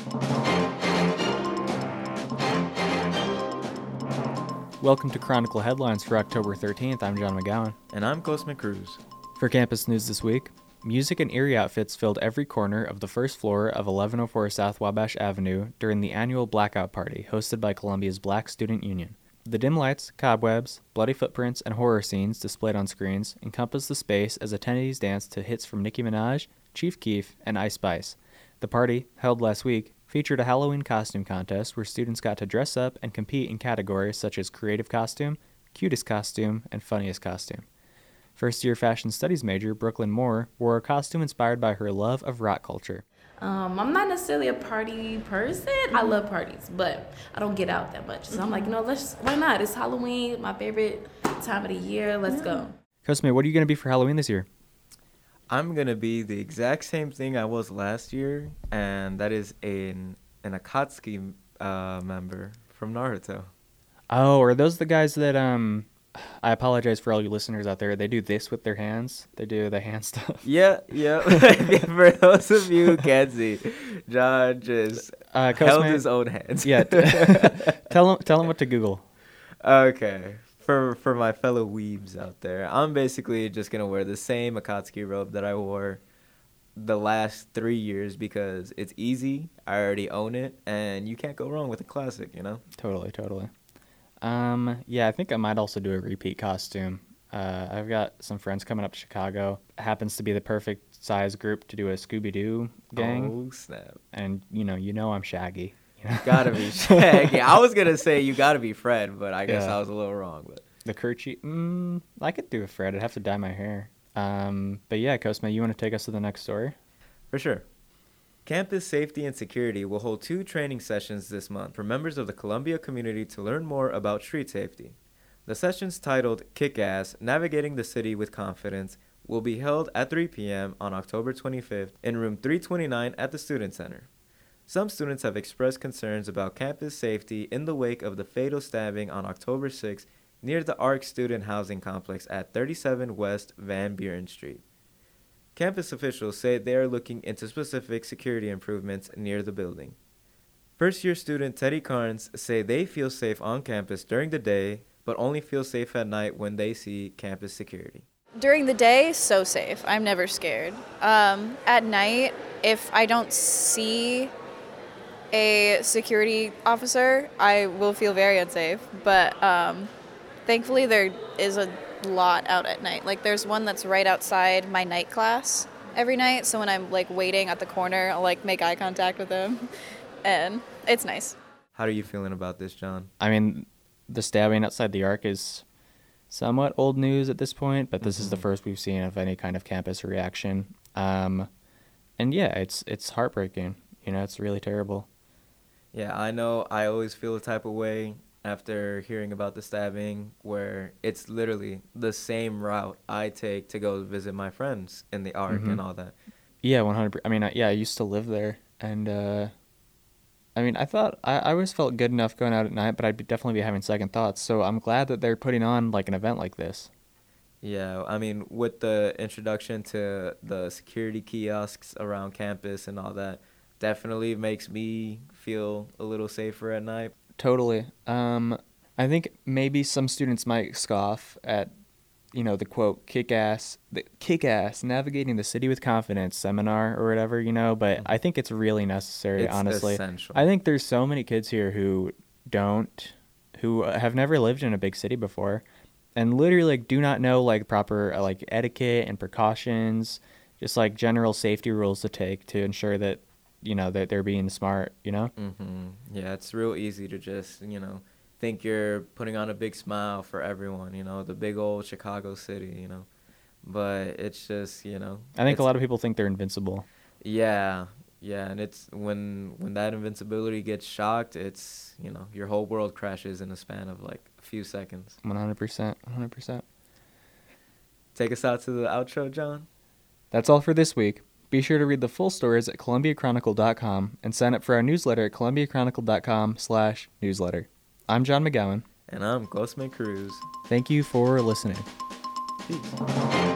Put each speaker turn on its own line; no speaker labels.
Welcome to Chronicle Headlines for October 13th. I'm John McGowan.
And I'm Cosman Cruz.
For campus news this week, music and eerie outfits filled every corner of the first floor of 1104 South Wabash Avenue during the annual Blackout Party hosted by Columbia's Black Student Union. The dim lights, cobwebs, bloody footprints, and horror scenes displayed on screens encompass the space as attendees danced to hits from Nicki Minaj, Chief Keef, and Ice Spice. The party, held last week, featured a Halloween costume contest where students got to dress up and compete in categories such as creative costume, cutest costume, and funniest costume. First-year fashion studies major Brooklyn Moore wore a costume inspired by her love of rock culture.
I'm not necessarily a party person. I love parties, but I don't get out that much. So I'm like, why not? It's Halloween, my favorite time of the year. Let's go.
Cosme, what are you going to be for Halloween this year?
I'm going to be the exact same thing I was last year, and that is an Akatsuki member from Naruto. Oh,
are those the guys that, I apologize for all you listeners out there, they do this with their hands? They do the hand stuff?
Yeah. For those of you who can't see, John just held his own hands.
Yeah. Tell him what to Google.
Okay. For my fellow weebs out there, I'm basically just going to wear the same Akatsuki robe that I wore the last 3 years because it's easy, I already own it, and you can't go wrong with a classic, you know?
Totally. Yeah, I think I might also do a repeat costume. I've got some friends coming up to Chicago. It happens to be the perfect size group to do a Scooby-Doo gang.
Oh, snap.
And, you know I'm Shaggy. You know?
Gotta be Shaggy. I was going to say you gotta be Fred, but I guess I was a little wrong. But
the kerchief, I could do a Fred. I'd have to dye my hair. But yeah, Cosma, you want to take us to the next story?
For sure. Campus Safety and Security will hold 2 training sessions this month for members of the Columbia community to learn more about street safety. The sessions, titled Kick-Ass, Navigating the City with Confidence, will be held at 3 p.m. on October 25th in room 329 at the Student Center. Some students have expressed concerns about campus safety in the wake of the fatal stabbing on October 6th near the ARC Student Housing Complex at 37 West Van Buren Street. Campus officials say they are looking into specific security improvements near the building. First-year student Teddy Carnes say they feel safe on campus during the day, but only feel safe at night when they see campus security.
During the day, so safe. I'm never scared. At night, if I don't see a security officer, I will feel very unsafe. But thankfully, there is a lot out at night. Like, there's one that's right outside my night class every night. So when I'm like waiting at the corner, I'll like make eye contact with them, and it's nice.
How are you feeling about this, John?
I mean, the stabbing outside the ARC is somewhat old news at this point, but this is the first we've seen of any kind of campus reaction. And yeah, it's heartbreaking. You know, it's really terrible.
Yeah, I know. I always feel a type of way after hearing about the stabbing, where it's literally the same route I take to go visit my friends in the ARC and all that.
Yeah, 100%. I mean, I used to live there, and I mean, I thought I always felt good enough going out at night, but I'd definitely be having second thoughts. So I'm glad that they're putting on like an event like this.
Yeah, I mean, with the introduction to the security kiosks around campus and all that, definitely makes me feel a little safer at night.
Totally. I think maybe some students might scoff at, you know, the quote, kick-ass navigating the city with confidence seminar or whatever, you know, but I think it's really necessary, honestly.
It's essential.
I think there's so many kids here who have never lived in a big city before and literally like do not know like proper like etiquette and precautions, just like general safety rules to take to ensure that, you know, that they're being smart, you know?
Yeah, it's real easy to just, you know, think you're putting on a big smile for everyone, you know, the big old Chicago city, you know. But it's just, you know.
I think a lot of people think they're invincible.
Yeah, and it's when that invincibility gets shocked, it's, you know, your whole world crashes in a span of like a few seconds.
100%.
Take us out to the outro, John.
That's all for this week. Be sure to read the full stories at ColumbiaChronicle.com and sign up for our newsletter at ColumbiaChronicle.com/newsletter. I'm John McGowan.
And I'm Cosman Cruz.
Thank you for listening.
Peace.